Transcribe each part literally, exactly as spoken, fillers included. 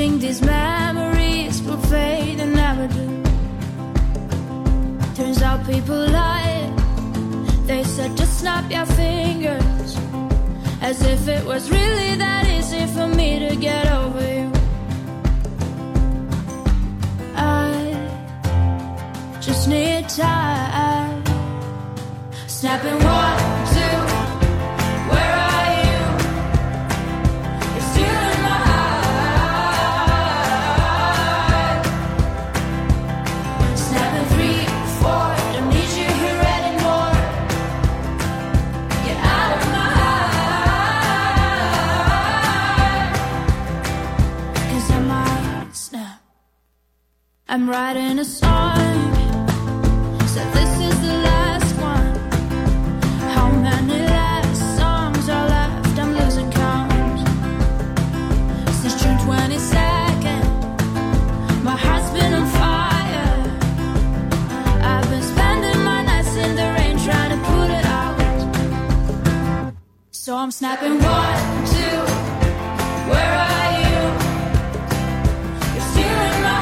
think these memories will fade and never do. Turns out people lie. They said just snap your fingers, as if it was really that easy for me to get over you. I just need time. Snapping one, two, where are you? You're still in my heart. Snapping three, four, don't need you here anymore. Get out of my heart. 'Cause I might snap. I'm writing a song, so this is the last one. How many last songs are left? I'm losing count. Since June twenty-second, my heart's been on fire. I've been spending my nights in the rain trying to put it out. So I'm snapping one, two, where are you? You're still in my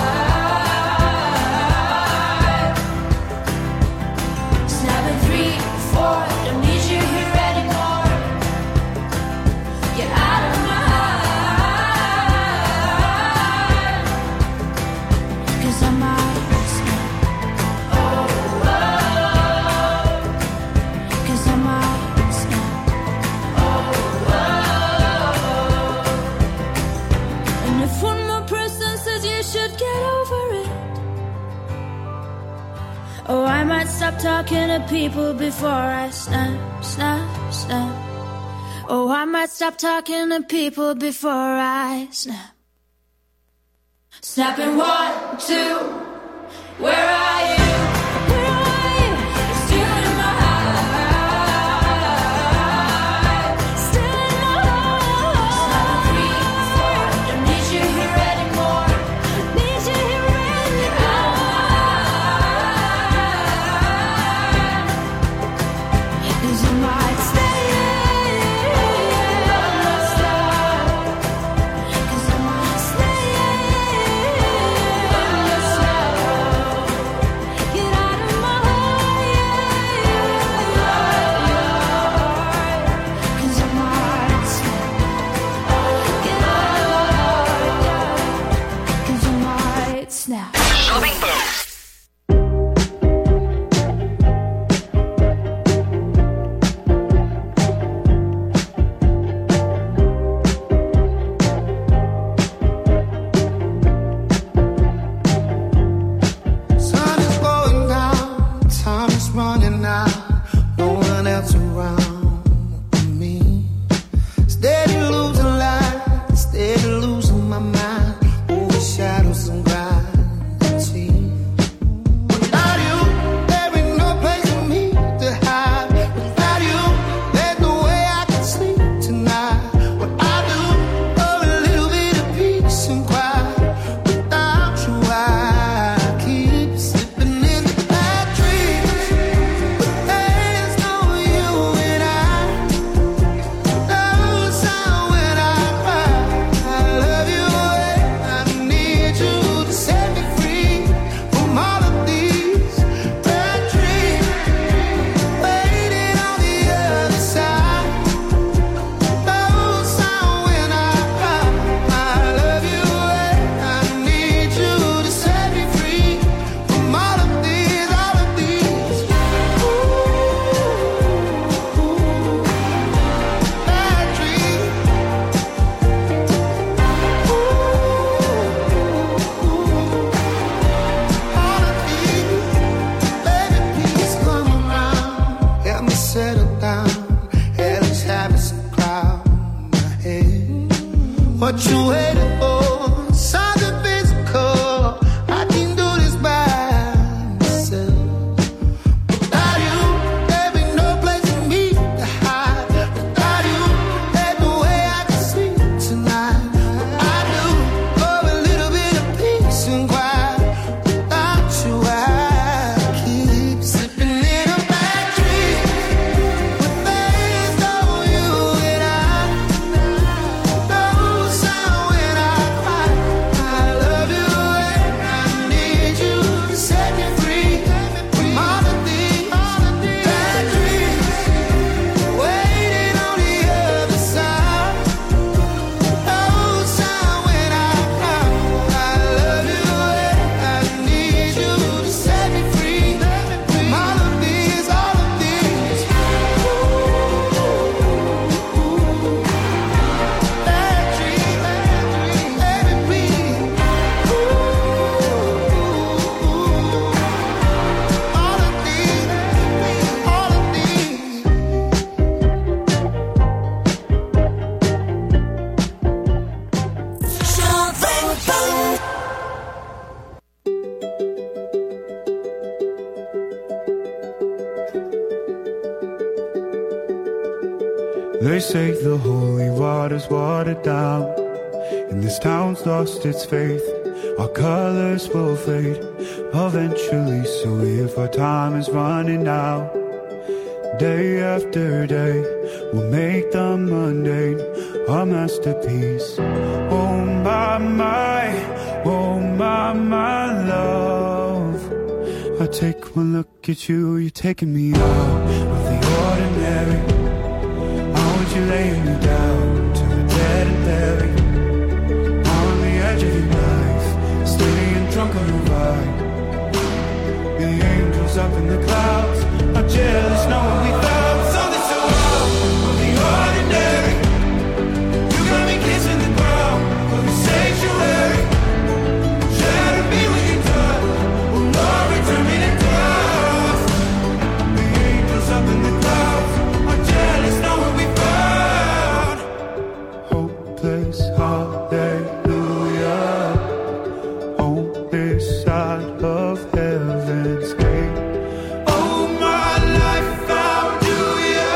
heart. Snapping three, four, don't need you here anymore. Get out of my heart. 'Cause I might snap. Oh, oh. 'Cause I might snap. Oh, oh. And if one more person says you should get over it, oh, I might stop talking to people before I snap, snap, snap. Oh, I might stop talking to people before I snap. Snapping one, two, where are you? Where are you? You're still in my heart. Still in my heart. Snapping three, four, don't need you here anymore. Need you here anymore. Cause I might stay. Cause I might stay. They say the holy water's watered down, and this town's lost its faith. Our colors will fade eventually, so if our time is running out, day after day, we'll make the mundane a masterpiece. Oh my, my, oh my, my love. I take one look at you, you're taking me out of the ordinary. How would you lay me down to the dead and buried? On the edge of your knife, staying drunk on your ride. The angels up in the clouds are jealous knowing we found something so out of the ordinary. You got me kissing the ground of the sanctuary. Shadow me when you're done, will not return me to dust. The angels up in the clouds are jealous knowing we found hopeless hallelujah on this side of heaven's gate. Oh my life, how do ya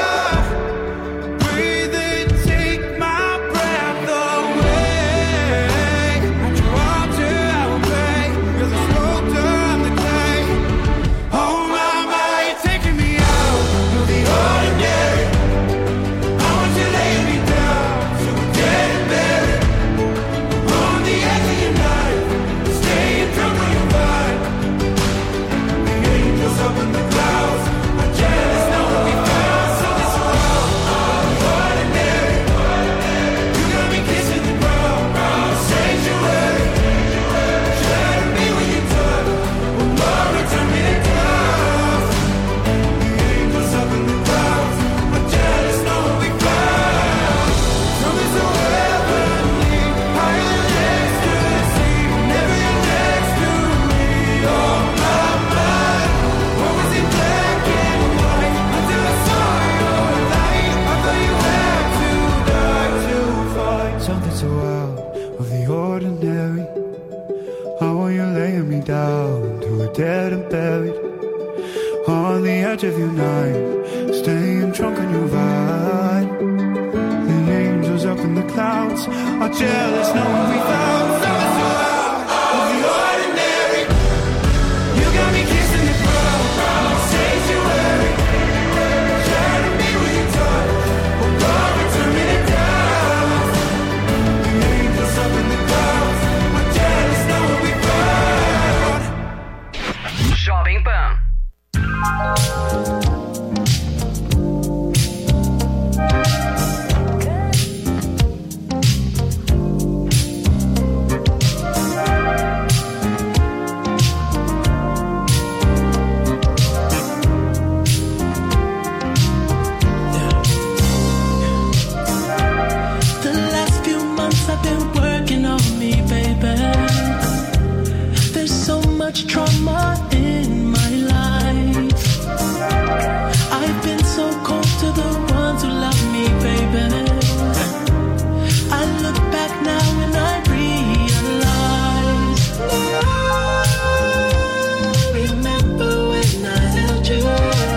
breathe and take my breath away? At your altar I will pray, you're the sculptor, I'm the clay. Oh my, my, you're taking me out of the ordinary. I want you laying me down so we're dead and buried. On the edge of your knife, staying drunk on your vine. The angels up in the clouds are jealous knowing we found something so out of the ordinary. You got me kissing the ground, the sanctuary. Shadow me when you're done, will not return me to dust. The angels up in the clouds are jealous knowing we found something so heavenly, higher than ecstasy. Never you're next to me. Oh my, my, what was it black and white until I saw your light? I thought you had to die to find something so out of the ordinary. How are you laying me down to a dead and buried? On the edge of your knife, staying drunk on your ride. The angels up in the clouds are jealous knowing we found something so out of the ordinary. You got me kissing the ground, the sanctuary. Shadow me when you're done, will not return me to dust. The angels up in the clouds are jealous knowing we found. 少冰棒。 The last few months I've been working on me, baby. There's so much trauma in my life. I've been so cold to the ones who love me, baby. I look back now and I realize. Remember when I held you?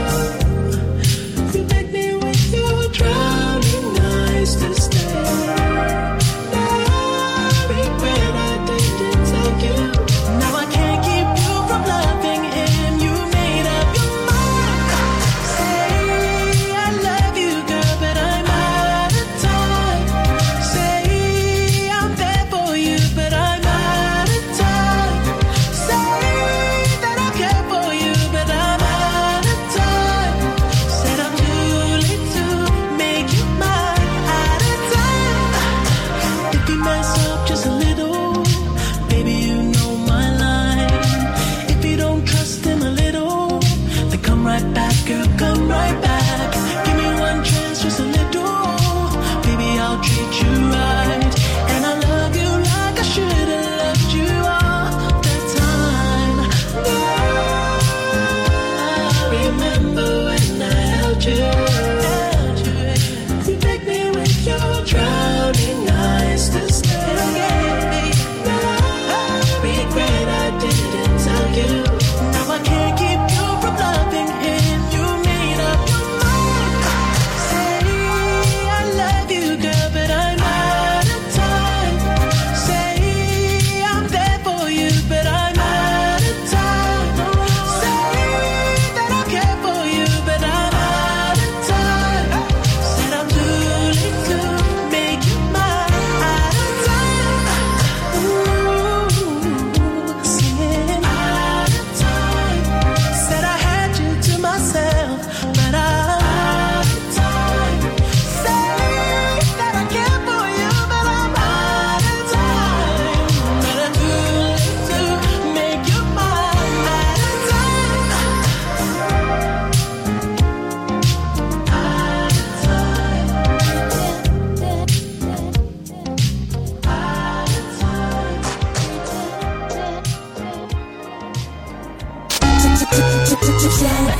You begged me with your drowning eyes to stay. Now I regret I didn't take you. Now I can't keep you from loving him. You made up your mind. Say I love you, girl, but I'm out of time. Say I'm there for you, but I'm out of time. Say that I care for you, but I'm out of time. Said I'm too late to make you mine. Out of time. If you mess up just a little, baby, you know my line. If you don't trust him a little, then come right back, girl, come right back. Give me one chance, just a little. Baby, I'll treat you right. And I love you like I should have loved you all the time. I remember when I held you. You begged me with your drowning eyes to stay. Now I regret I didn't tell you. Now I can't keep you from loving him. You made up your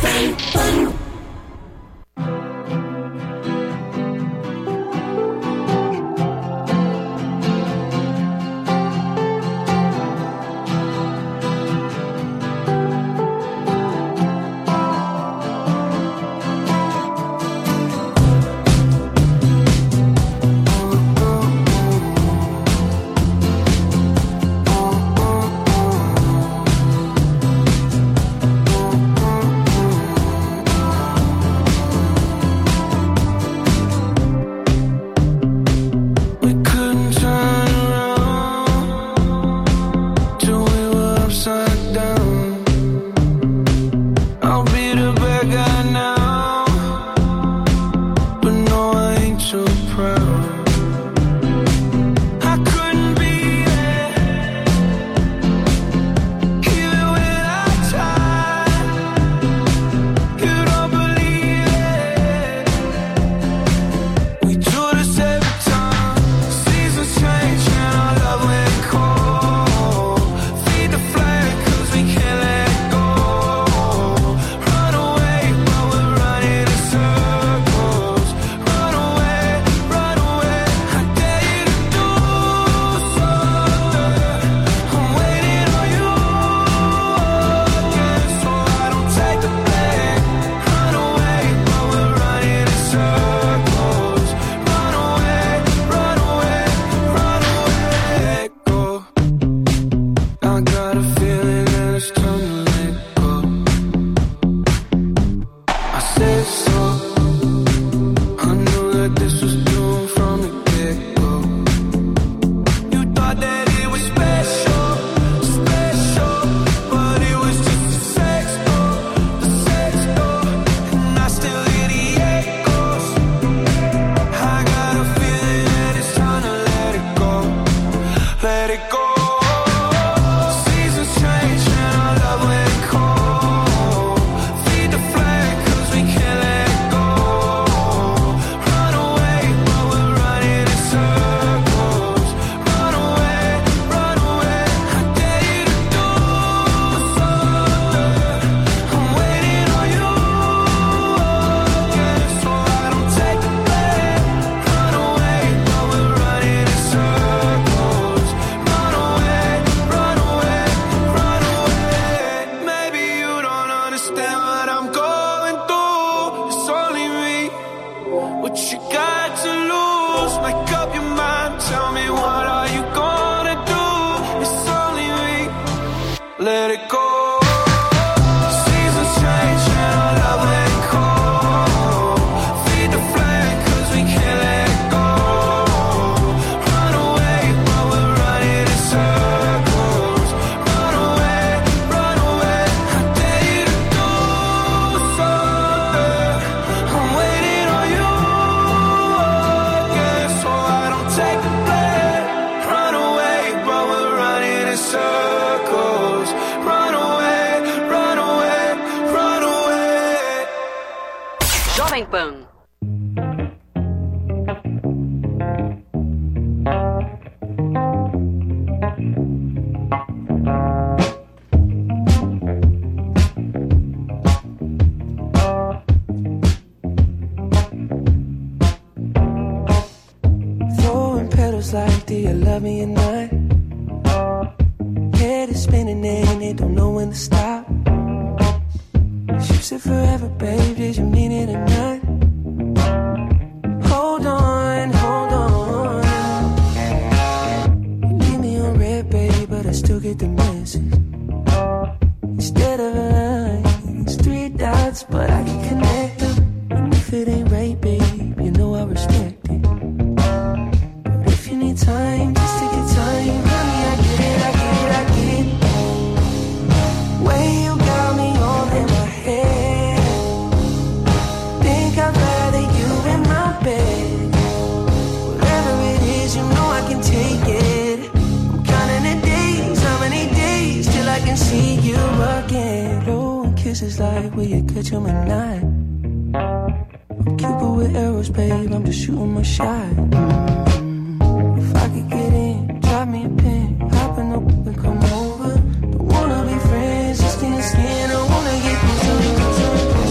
Skin to skin, I wanna get closer.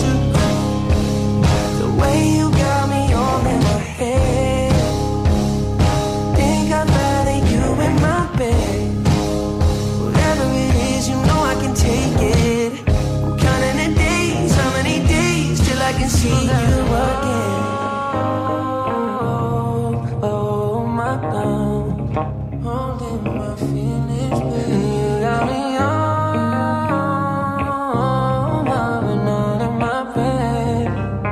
can see you again. Oh my God, holding my feelings, baby. You got me on, loving all in my bed.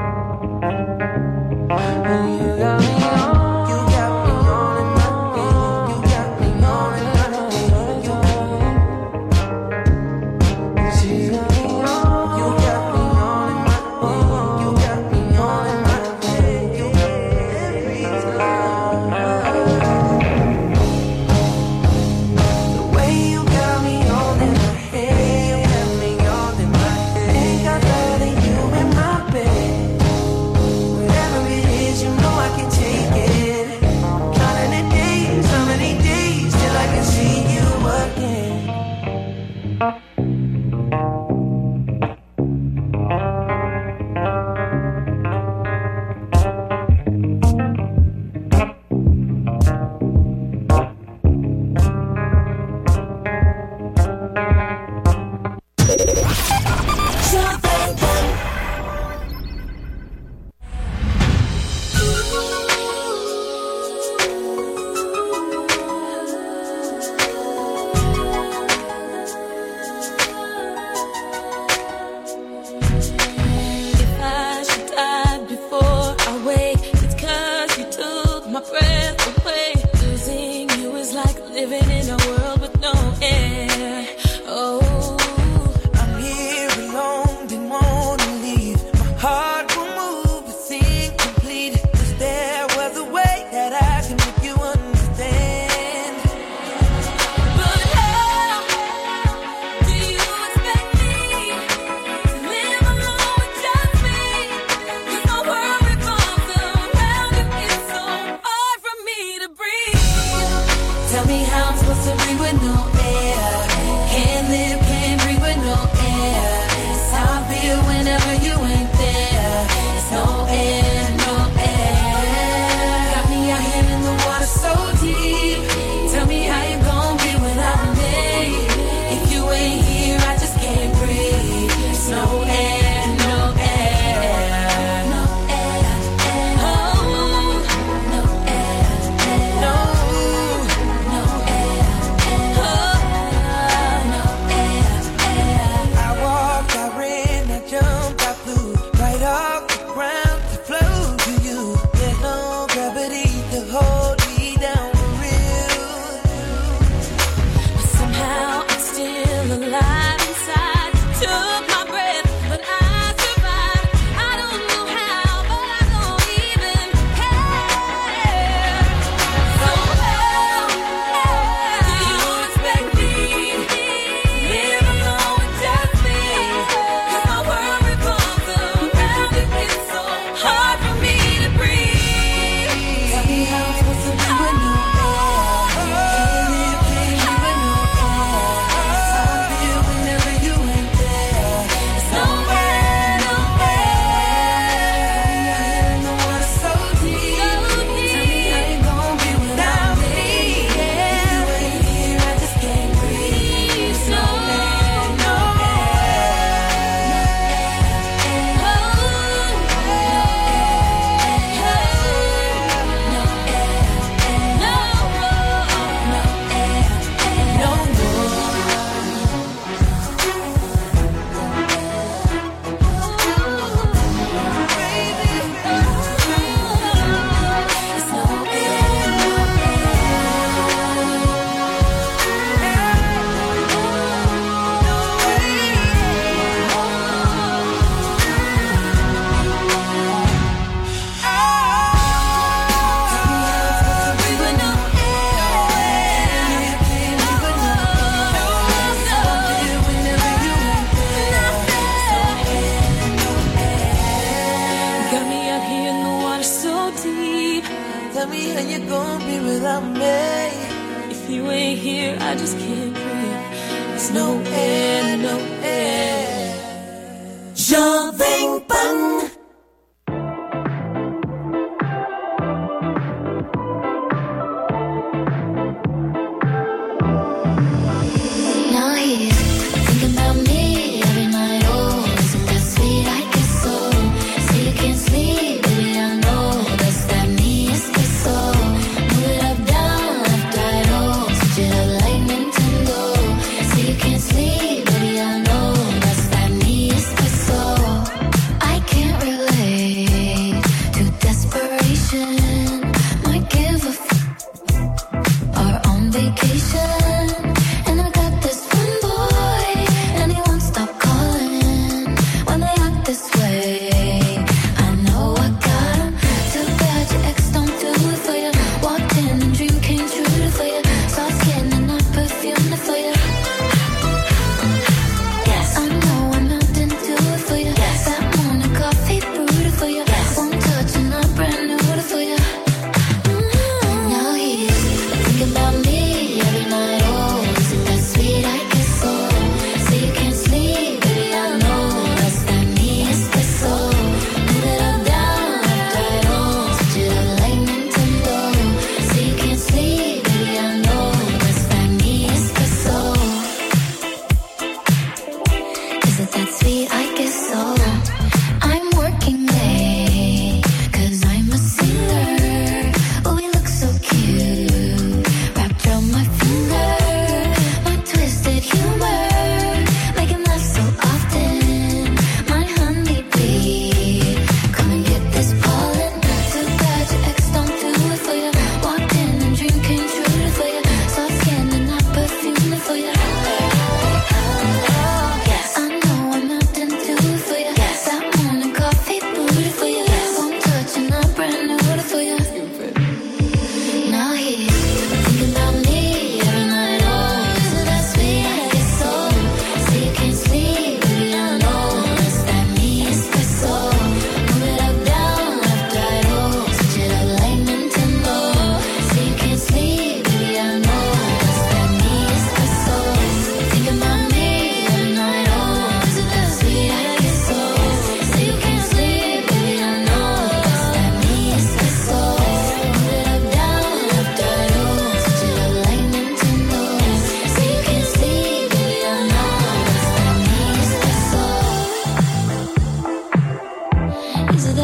And you got me on. You got me on in my bed. You got me on in my bed. You got me on. You got me on in my bed. You got me on in my bed. You every time. The way you got me on in my head, you got me on in my head. Think I'd rather you in my bed. Whatever it is, you know I can take it. Counting the days, how many days till I can see you again? If I should die before I wake, it's 'cause you took my breath away. Losing you is like living in a world with no air. Oh, I'm here alone, didn't wanna leave. My heart will move, it's incomplete. If there was a way that I can make you understand. But how do you expect me to live alone with just me? 'Cause my world revolves around you. It's so hard for me to breathe. Tell me how I'm supposed to breathe with no air. Can't live, can't breathe with no air. It's how I feel whenever you ain't there. It's no air, no air. Got me out here in the water so deep. Tell me how you gon' be without me. If you ain't here, I just can't breathe. It's no air, no air. No air, oh, no air, no, no air, oh, no air. I walked, I ran, I jumped, I flew right off the ground to flow to you. There's no gravity to hold me down for real. But somehow I'm still alive inside. Took my breath, but I survived. I don't know how, but I don't even care. So how do you expect me to live alone with just me? 'Cause my world revolves around you. It's so hard for me to breathe. Tell me how I'm supposed to be with no air. Can't live, can't live with no air. It's how I feel whenever you ain't there. It's no air, no air. In the water so deep. Tell me how you gon' be without me. If you ain't here, I just can't breathe. It's no air, no Got me out here in the water so deep. Tell me how you gon' be without me. If you ain't here, I just can't breathe. There's no air, no air. Jovem Pan. Now here, thinking about me every night. Oh, isn't that sweet? I guess so. See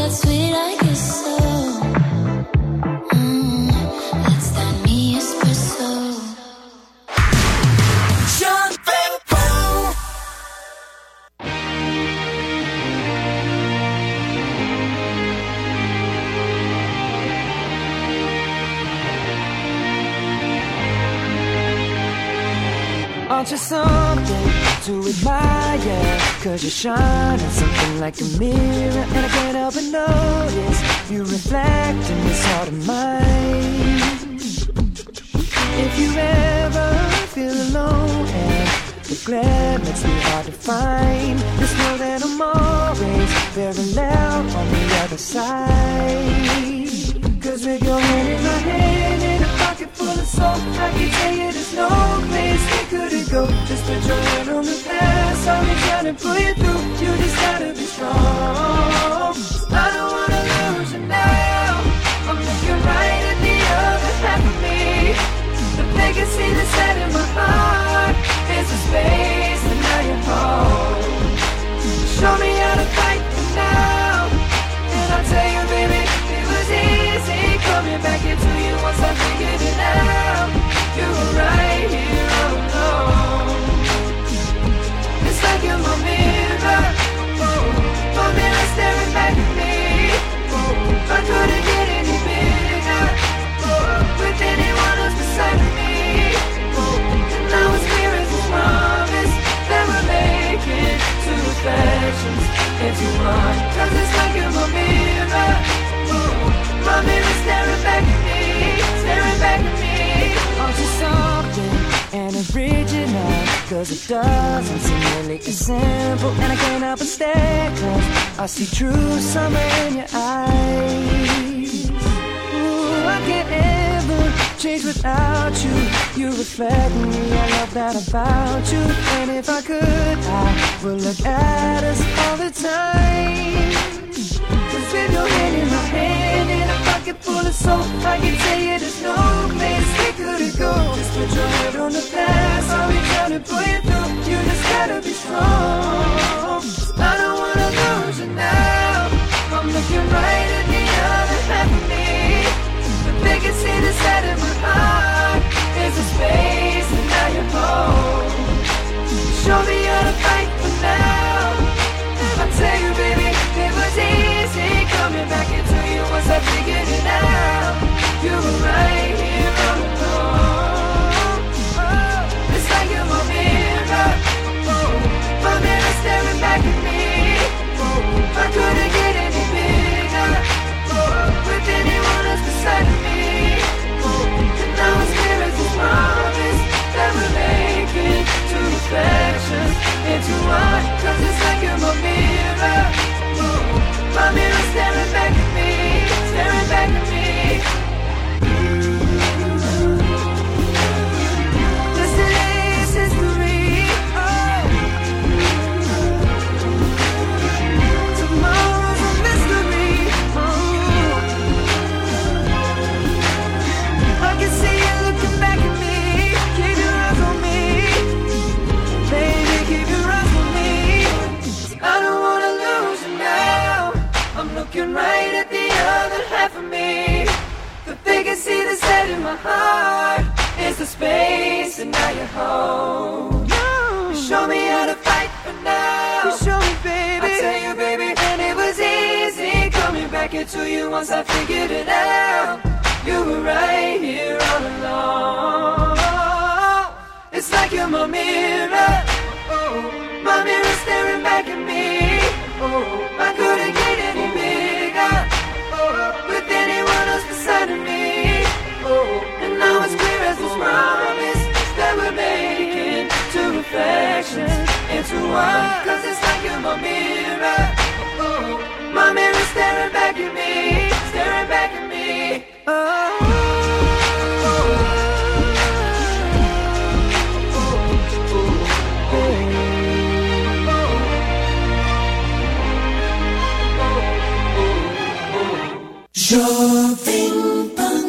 sweet, I guess so. Mm, let's start me espresso. Sean Paul. Aren't you something to admire? Cause you're shining something like a mirror, and I can't help but notice you reflect in this heart of mine. If you ever feel alone and the glare makes me hard to find, just know that I'm always parallel on the other side. Cause with your hand in my hand and a pocket full of soap, I can tell you there's no place we couldn't go. Just put your hand on the past, I'll be trying to pull you through. You just gotta be strong. I don't wanna lose you now. I'm looking right at the other half of me. The vacancy that's set in my heart is a space and now you're home. Show me how to fight for now, and I'll tell you, baby, it was easy coming back into you once I figured it out. You were right here all alone. It's like you're my mirror, oh, my mirror staring back at me. Oh, I couldn't get any bigger, oh, with anyone else beside me. Oh, and now it's clear as a promise that we're making two reflections into one. Cause it's like you're my mirror, oh, my mirror staring back at me, staring back at me. Aren't you something and original? Cause it doesn't seem really as simple, and I can't help but stare, cause I see true summer in your eyes. Ooh, I can't ever change without you. You reflect me, I love that about you. And if I could, I would look at us all the time. Cause with your hand in my hand and a pocket full of soap, I can tell you there's no place we couldn't go. Just put your head on the past, I'll be trying to pull you through. You just gotta be strong. I don't wanna lose you now. I'm looking right at the other half of me. The vacancy that's set in my heart is a space, and now you're home. Show me how to fight for now. I'll tell you, baby, it was easy coming back into you once I figured it out. You were right here all along. Oh, it's like you're my mirror, oh, my mirror staring back at me. Oh, I couldn't get any bigger, oh, with anyone else beside of me. Oh, and now it's clear as a promise that we're making two reflections into one. Cause it's like you're my mirror, oh, my mirror staring back at me, staring back at me. This is history, oh. Tomorrow's a mystery, oh. I can see you looking back at me. Keep your eyes on me, baby, keep your eyes on me. I don't wanna lose you now. I'm looking right at the other half of me. The vacancy that's set in my heart is the space, and now you're home. You show me how to fight for now. You show me, baby. I tell you, baby, and it was easy coming back into you once I figured it out. You were right here all along. It's like you're my mirror, oh, my mirror staring back at me. Oh, I couldn't get any bigger, oh, with anyone else beside of me. Oh, and now it's clear as this promise that we're making two reflections into one. Cause it's like you're my mirror, oh, my mirror staring back at me, staring back at me. Oh. Jovem Pan.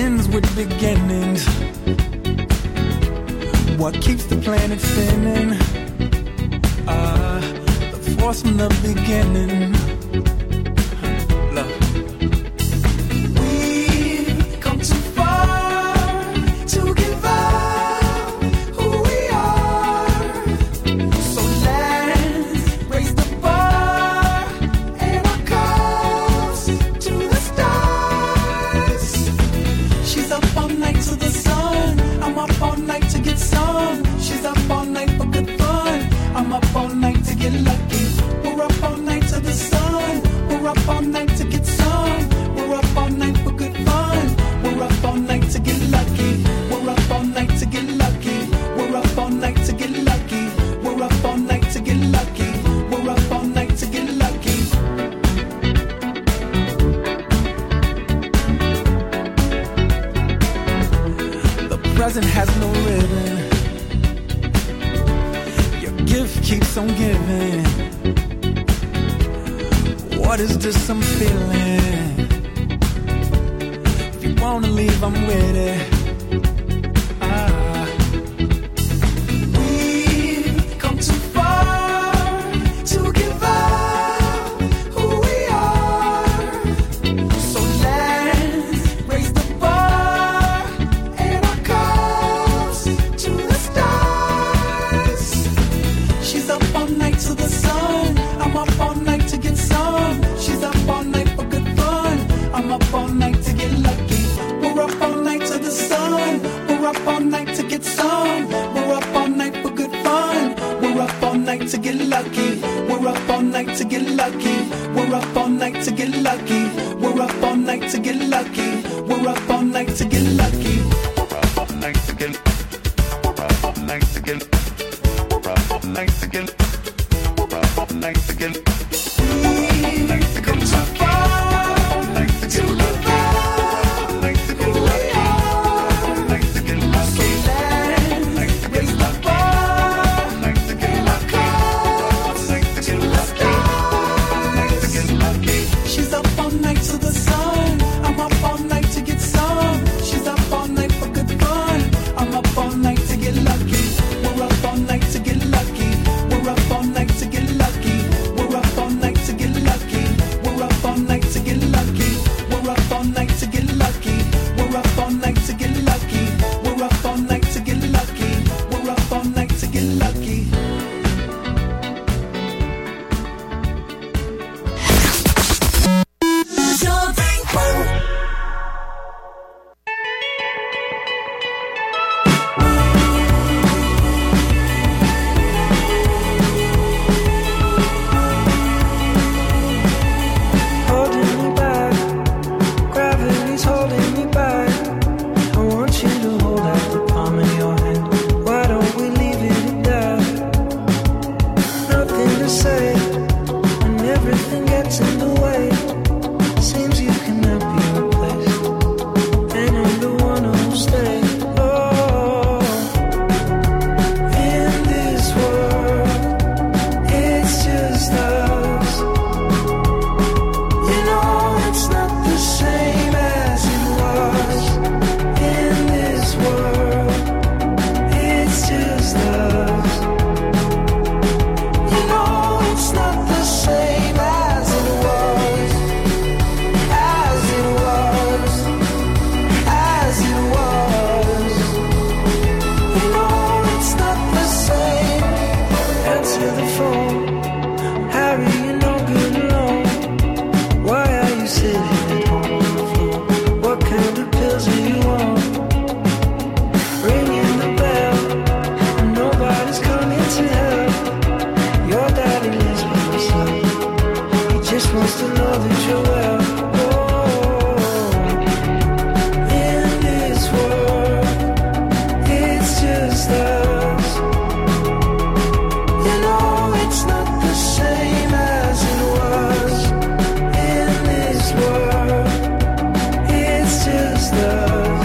ends with beginnings. What keeps the planet spinning? Ah, uh, the force from the beginning. Love. We've come too far to give up who we are. So let's raise the bar and our cups to the stars. She's up all night to the sun. I'm up all night to get some. She's up all night for good fun. I'm up all night to get lucky. We're up all night to the sun. We're up all night to get some. We're up all night for good fun. We're up all night to get lucky. We're up all night to get lucky. We're up all night to get lucky. We're up all night to get lucky. We're up all night to get lucky. The present has no ribbon. Your gift keeps on giving. What is this I'm feeling? If you wanna leave, I'm with it. Ah. We've come too far to give up who we are. So let's raise the bar and our cups to the stars. She's up all night to the sun. I'm up all night to get some. She's up all night for good fun. I'm up all night to get lucky. We're up all night to the sun. We're up all night to get some. We're up all night for good fun. We're up all night to get lucky. We're up all night to get lucky. We're up all night to get lucky. We're up all night to get lucky. We're up all night to get lucky. We're up all night to get. We're up all night to get. We're up all night to get. We're up all night to get. We've come too far to give up who we are. So let's raise the bar and our cups to the stars. She's up all night to the sun. I'm up all night to get some. She's up all night for good fun. I'm up all night to get lucky. We're up all night to get lucky. We're up all night to get lucky. We're up all night to get lucky. We're up all night to get lucky. We're up all night to get lucky. We're up all night to get lucky. We're up all night to get lucky. We're up all night to get lucky. Holding me back, gravity's holding me back. I want you to hold out the palm of your hand. Why don't we leave it at that? Nothing to say when everything gets in the way. Seems you cannot be replaced, and I'm the one who'll stay. Oh, in this world, it's just us. You know it's not the same as it was. In this world, it's just us. You know it's not the same as it was. As it was. As it was. You know it's not the same. Answer the phone. Harry, you're no good alone. Why are you sitting at home on the floor? What kind of pills are you on? Ringing the bell, and nobody's coming to help. Your daddy lives by himself. He just wants to know that you're well. Oh, in this world, it's just us. You know it's not the same as it was. In this world, it's just us.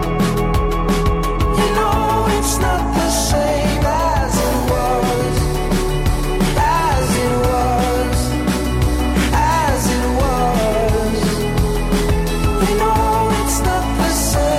You know it's not the same as it was. As it was. As it was. You know it's not the same.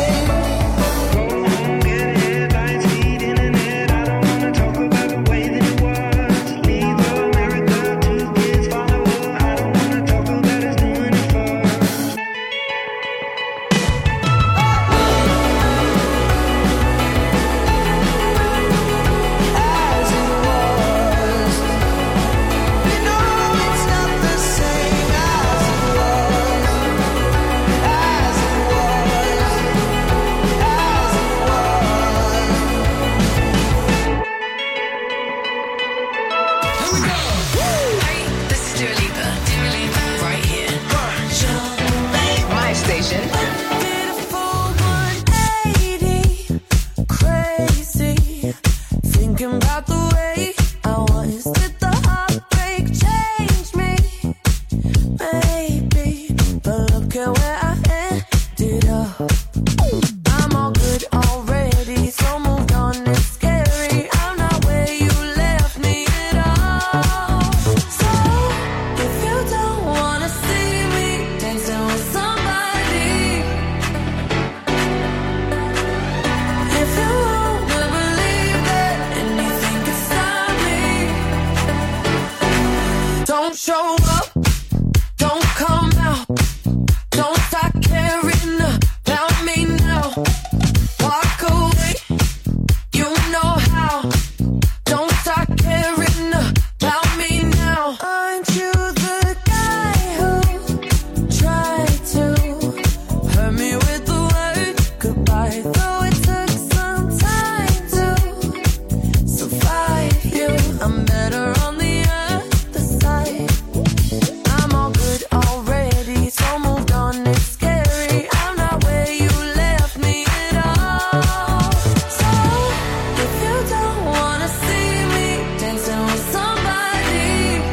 show up, don't come out, don't start caring about me now. Walk away, you know how. Don't start caring about me now. Aren't you the guy who tried to hurt me with the word goodbye? Though it took some time to survive you, I'm better on the other side. I'm all good already, so moved on, it's scary. I'm not where you left me at all. So if you don't wanna see me dancing with somebody,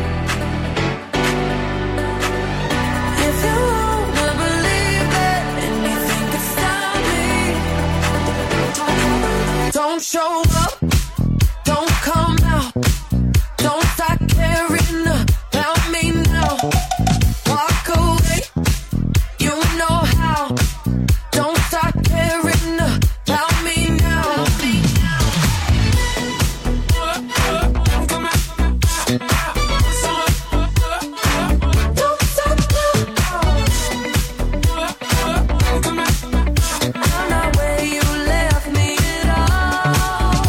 if you wanna believe that anything could stop me, don't show up, don't come out, don't start caring about me now. Walk away, you know how. Don't start caring about me now. Don't stop now. I'm not where you left me at all.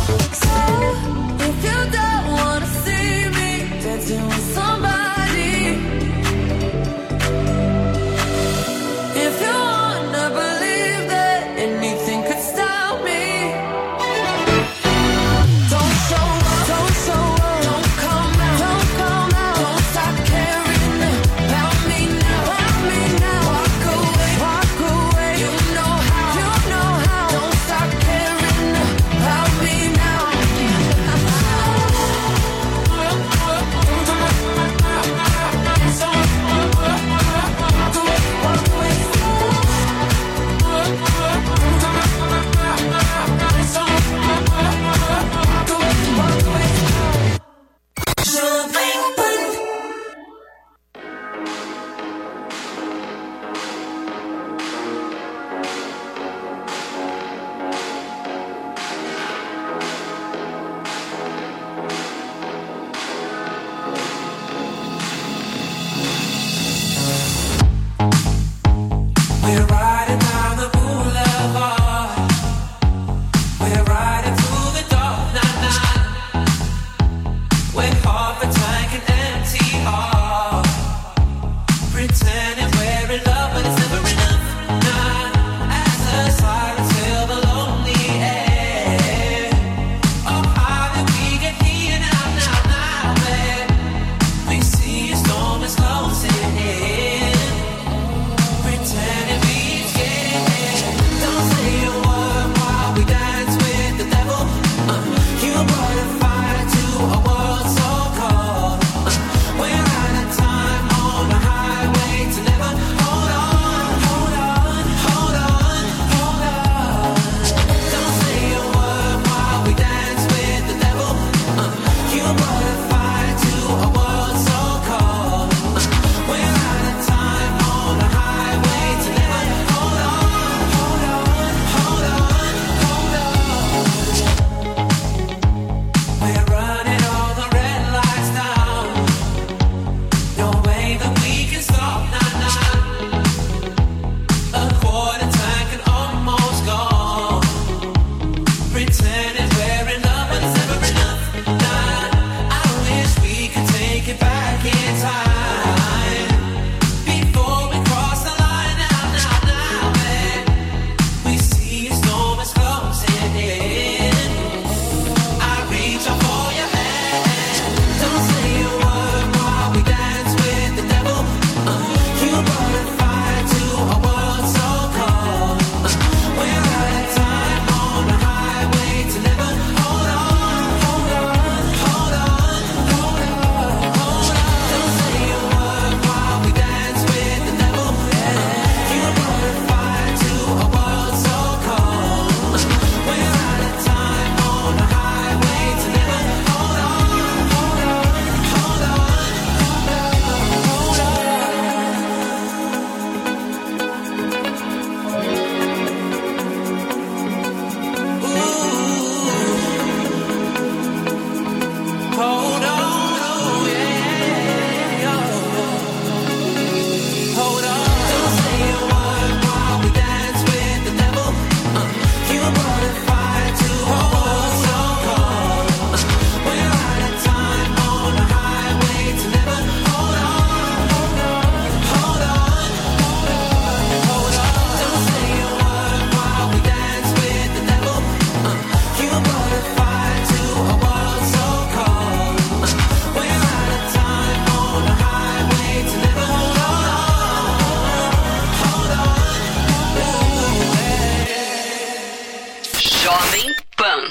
Pan.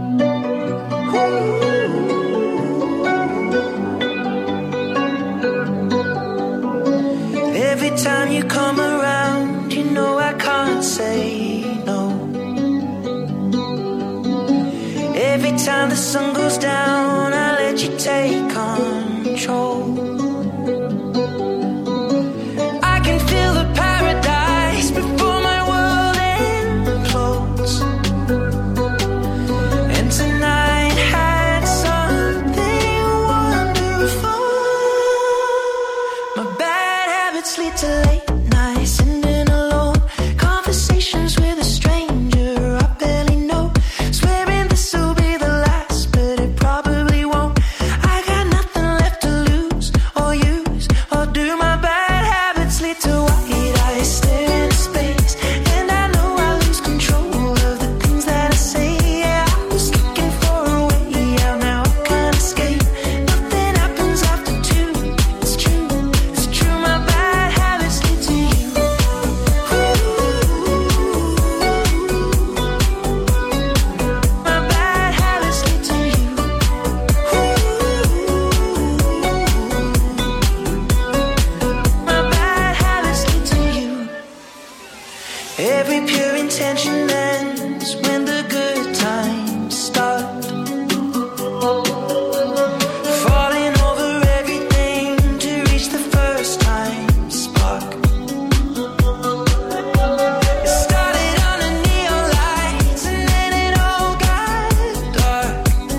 Every time you come around, you know I can't say no. Every time the sun goes down, I let you take control. I can feel the paradise before my world implodes. And tonight had something wonderful. My bad habits lead to late nights, ending alone. Conversations with a stranger I barely know. Swearing this will be the last, but it probably won't. I got nothing left to lose or use or do. My bad habits lead to white eyes staring into space, and I know I lose control of the things that I say. Yeah, I was looking for a way out, now I can't escape. Nothing happens after two. It's true, it's true. My bad habits lead to you. My bad habits lead to you. My bad habits lead to you. Every pure intention ends when the good times start. Falling over everything to reach the first time spark. It started on a neon lights and then it all got dark.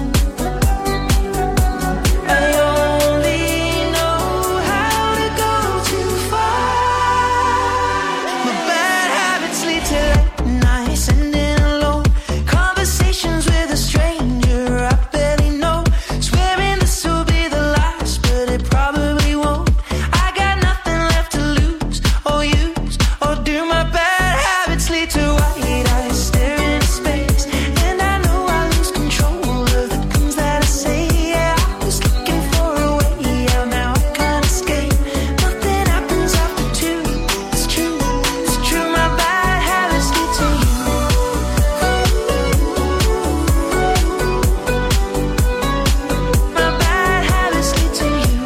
I only know how to go too far. My bad habits lead to late nights, ending alone. Conversations with a stranger I barely know. Swearing this will be the last, but it probably won't. I got nothing left to lose or use or do. My bad habits lead to white eyes staring into space, and I know I lose control of the things that I say. Yeah, I was looking for a way out, now I can't escape. Nothing happens after two. It's true, it's true. My bad habits lead to you. My bad habits lead to you.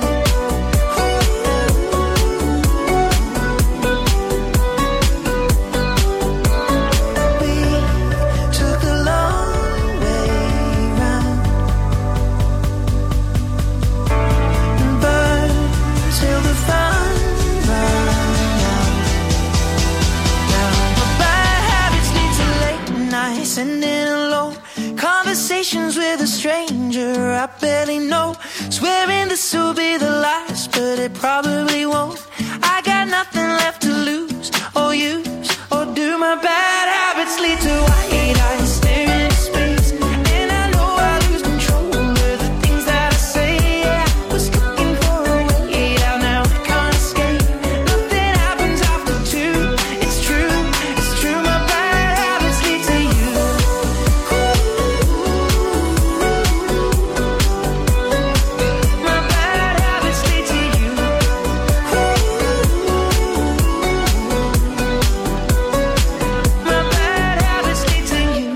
We took the long way round and burned till the fun ran out. Now my bad habits lead to late nights, ending alone. Conversations with a stranger I barely know. Swearing this will be the last, but it probably won't. I got nothing left to lose or use or do. My bad habits lead to white eyes staring into space, and I know I lose control of the things that I say. Yeah, I was looking for a way out, now I can't escape. Nothing happens after two. It's true, it's true. My bad habits lead to you. My bad habits lead to you. My bad habits lead to you.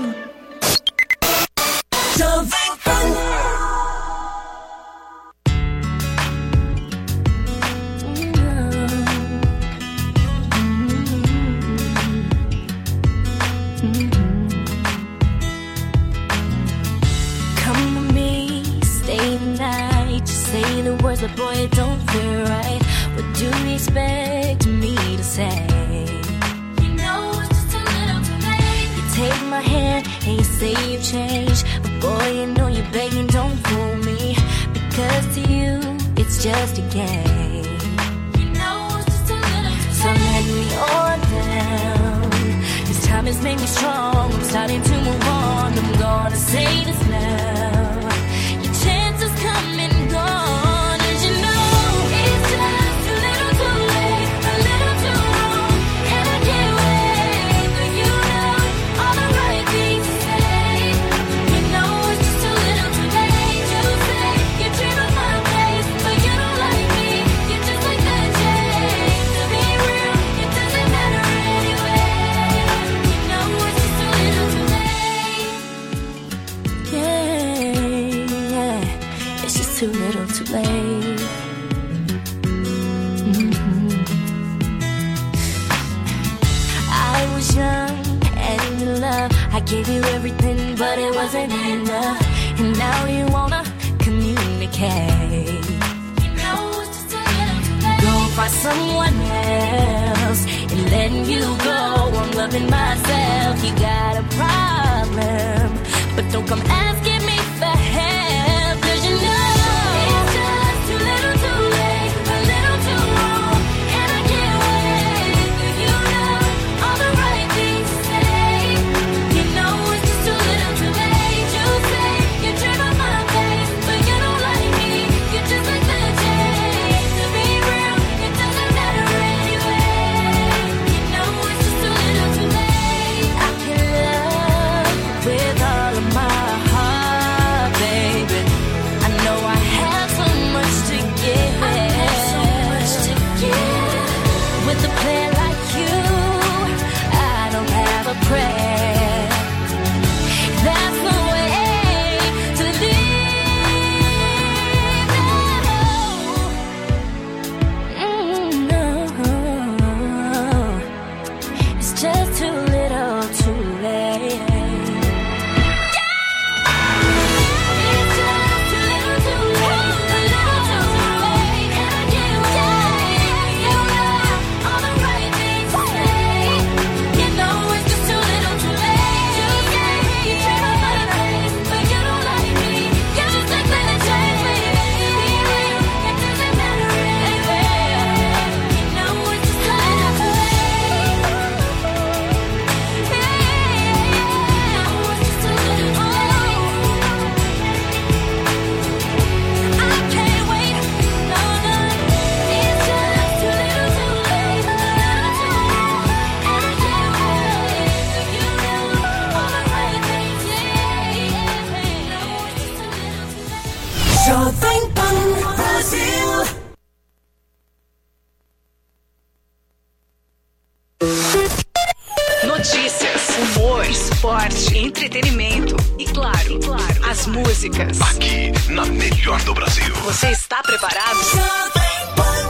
Come with me, stay the night. Just say the words, but boy, it don't feel right. What do you expect me to say? You know it's just a little too late. You take my hand and you say you've changed, but boy, you know you're begging, don't fool me. Because to you, it's just a game. You know it's just a little too late. So let me on down. This time has made me strong. I'm starting to move on. I'm gonna say this now. Your chances come and gone. And you know it's just a little too late, a little too wrong. And I can't wait for you to know all the right things to say. You know it's just a little too late to say you dream of my face, but you don't like me. You're just like that Jay. To be real, it doesn't matter anyway. You know it's just a little too late. too late. Mm-hmm. I was young and in love. I gave you everything, but it wasn't enough. And now you wanna communicate. You know it's just a little too late. Go find someone else and letting you go. I'm loving myself. You got a problem, but don't come asking me for help. 'Cause you know it's just too little too late, a little too wrong, and I can't wait for you know all the right things to say. You know it's just too little too late. You say you turn on my face, but you don't like me. You just like the change. To be real, it doesn't matter anyway. You know it's just too little too late. I can love with all of my heart, baby. I know I have so much to give. I have so much to give. With a player like you, I don't have a prayer. That's the way to live. No, mm, no. It's just too little, too late. Jovem Pan Brasil. Notícias, humor, esporte, entretenimento e claro, e claro, as músicas. Aqui na melhor do Brasil. Você está preparado? Jovem Pan.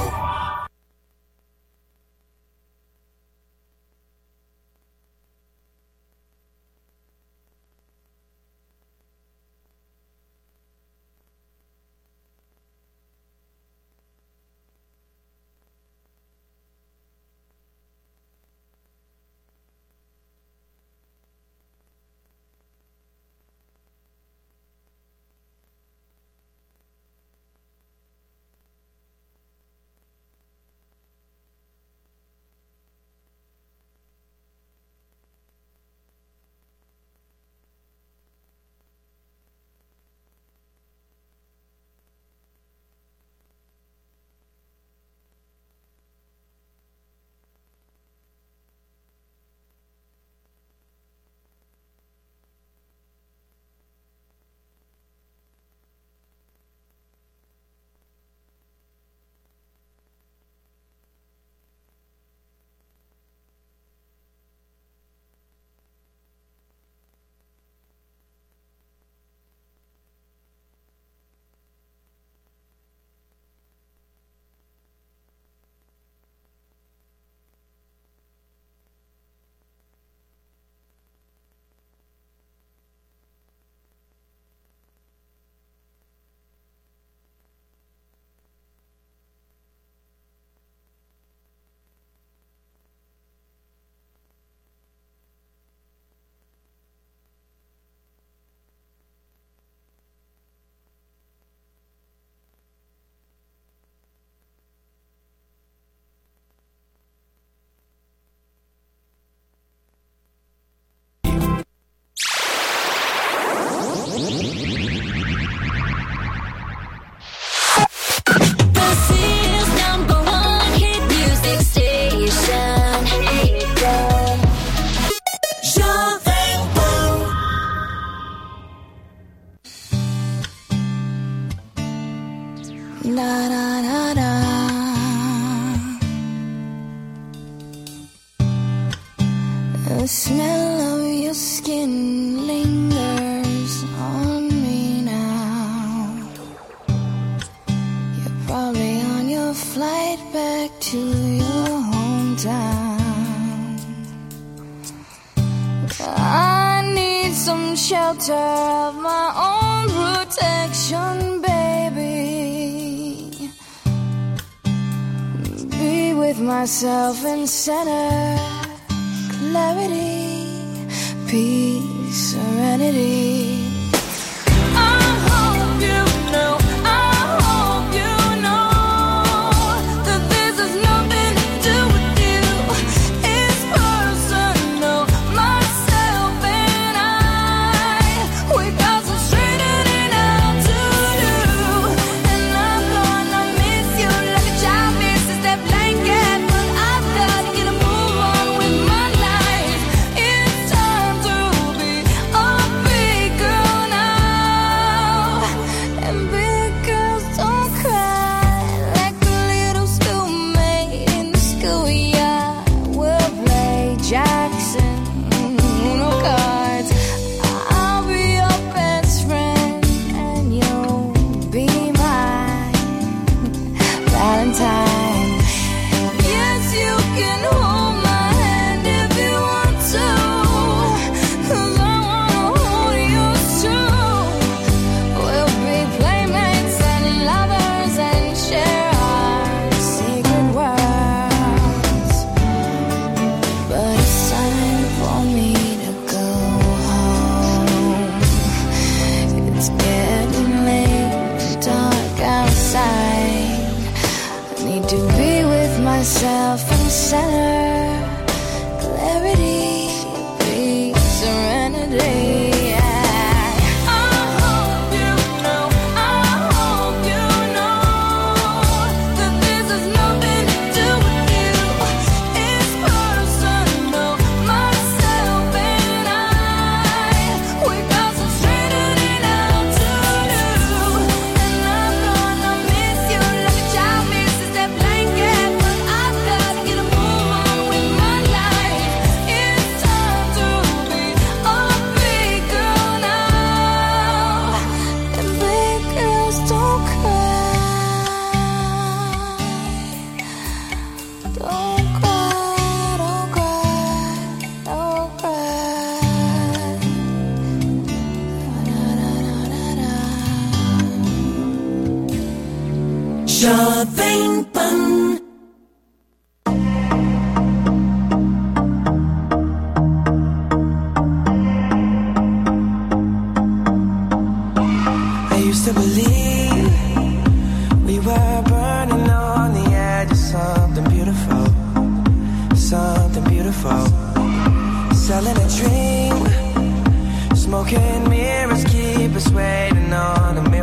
Da, da, da, da. The smell of your skin lingers on me now. I need some shelter of my own protection, baby. Be with myself in center, clarity, peace, serenity. I hope you know, I hope you know that this has nothing to do with you. It's personal, myself and I. We concentrated in how to do, and I'm gonna miss you like a child misses their blanket. But I've gotta get a move on with my life. It's time to be a big girl now. And big girls don't cry like a little schoolmate in the schoolyard. We'll play Jackson, Uno cards. I'll be your best friend and you'll be my Valentine. Yes, you can hold my hand if you want to, 'cause I wanna hold yours too. We'll be playmates and lovers and share our secret worlds. But it's time for me to go home. It's getting late and dark outside. I need to be with myself in center, clarity, peace, serenity. I hope you know, I hope you know that this has nothing to do with you. It's personal, myself and I. We concentrated in how to do, and I'm gonna miss you like a child misses their blanket. But I've gotta get a move on with my life. It's time to be a big girl now. And big girls don't cry. Don't cry, don't cry, don't cry. Jovem Pan. I used to believe we were burning on the edge of something beautiful, something beautiful. Selling a dream, smoking mirrors keep us waiting on a